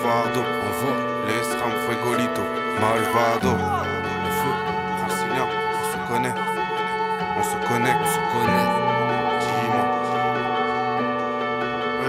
fardeau. On voit les SRAM, Fuegolito, Malvado. Le feu, Francilien, on se connaît. On se connaît, on se connaît. Dis-moi.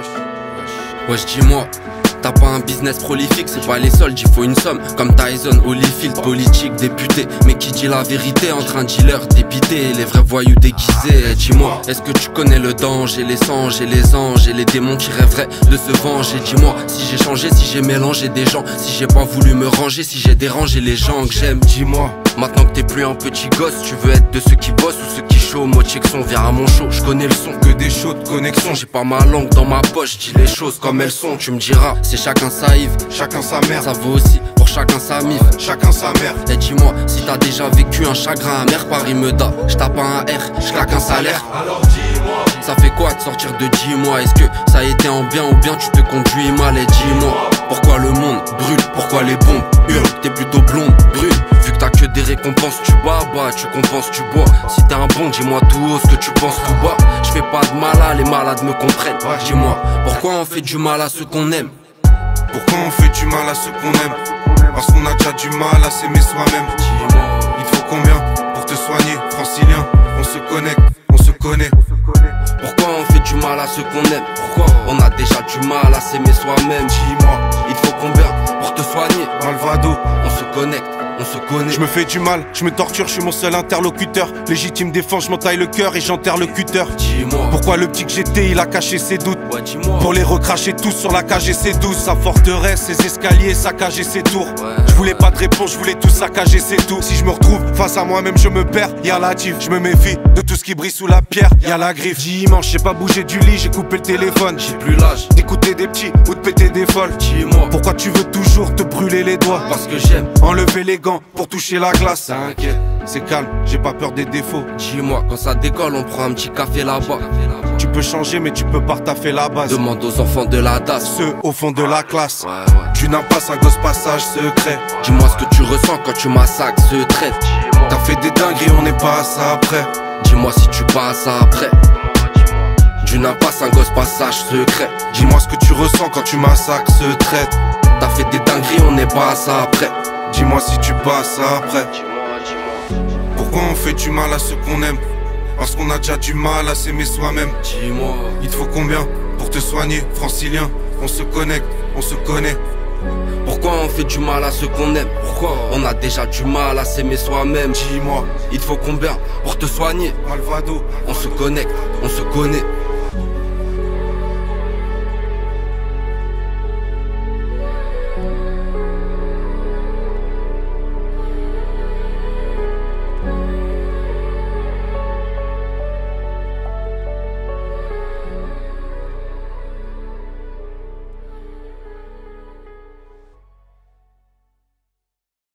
Wesh, dis-moi. T'as pas un business prolifique, c'est pas les soldes, il faut une somme. Comme Tyson, Holyfield, politique, député. Mais qui dit la vérité entre un dealer dépité et les vrais voyous déguisés? Dis-moi, est-ce que tu connais le danger, les songes et les anges et les démons qui rêveraient de se venger? Dis-moi, si j'ai changé, si j'ai mélangé des gens, si j'ai pas voulu me ranger, si j'ai dérangé les gens que j'aime. Dis-moi, maintenant que t'es plus un petit gosse, tu veux être de ceux qui bossent ou ceux qui chauds? Moi check son, viens à mon show, je connais le son. que des shows de connexion. J'ai pas ma langue dans ma poche, dis les choses comme elles sont. Tu me diras, c'est chacun sa Yves, Chacun sa mère, ça vaut aussi pour chacun sa mif. chacun sa mère. Et dis-moi, si t'as déjà vécu un chagrin amer, Paris me da, j'tape un R, j'claque un salaire. Alors dis-moi, Ça fait quoi de sortir de 10 mois? Est-ce que ça a été en bien ou bien tu te conduis mal? Et dis-moi, pourquoi le monde brûle? Pourquoi les bombes hurlent? T'es plutôt blonde, brune. Vu que t'as que des récompenses, tu bats, tu compenses, tu bois. Si t'es un bon, dis-moi tout haut ce que tu penses tout bas. Je fais pas de mal à les malades me comprennent. Dis-moi, pourquoi on fait du mal à ceux qu'on aime? pourquoi on fait du mal à ceux qu'on aime? Parce qu'on a déjà du mal à s'aimer soi-même. Dis-moi, Il te faut combien pour te soigner, Francilien? On se connecte, on se connaît. pourquoi on fait du mal à ceux qu'on aime? Pourquoi on a déjà du mal à s'aimer soi-même? Dis-moi, Il te faut combien pour te soigner? Malvado. On se connecte, on se connaît. Je me fais du mal, je me torture, je suis mon seul interlocuteur. Légitime défense, je m'entaille le cœur et j'enterre le cutter. Dis-moi, Pourquoi le petit que j'étais, il a caché ses doutes? ouais, dis-moi. Pour les recracher tous sur la KGC 12. Sa forteresse, ses escaliers, saccager ses tours. Je voulais pas de réponse, je voulais tout saccager, c'est tout. Si je me retrouve face à moi-même, je me perds. Y'a la tif, je me méfie de tout ce qui brille sous la pierre. Y'a la griffe. Dimanche, j'ai pas bougé du lit, j'ai coupé le téléphone. J'ai plus l'âge, D'écouter des petits ou de péter des folles. dis-moi. Pourquoi tu veux toujours te brûler les doigts? Parce que j'aime, Enlever les gants pour toucher la glace. Ça inquiète, c'est calme, j'ai pas peur des défauts. dis-moi, quand ça décolle, on prend un petit café là-bas. Tu peux changer, mais tu peux pas retaffer la base. Demande aux enfants de la DAS. Ceux au fond de la classe. Ouais. Tu n'as pas un gosse passage secret. Dis-moi ce que tu ressens quand tu massacres ce trait. T'as fait des dingueries, on n'est pas à ça après. Dis-moi si tu passes après. Tu n'as pas un gosse passage secret. Dis-moi ce que tu ressens quand tu massacres ce trait. T'as fait des dingueries, on n'est pas à ça après. Dis-moi si tu passes après. Pourquoi on fait du mal à ceux qu'on aime? Parce qu'on a déjà du mal à s'aimer soi-même. Dis-moi, Il te faut combien pour te soigner, Francilien? On se connecte, on se connaît. pourquoi on fait du mal à ceux qu'on aime? Pourquoi on a déjà du mal à s'aimer soi-même? Dis-moi, Il te faut combien pour te soigner? Malvado. On se connecte, on se connaît.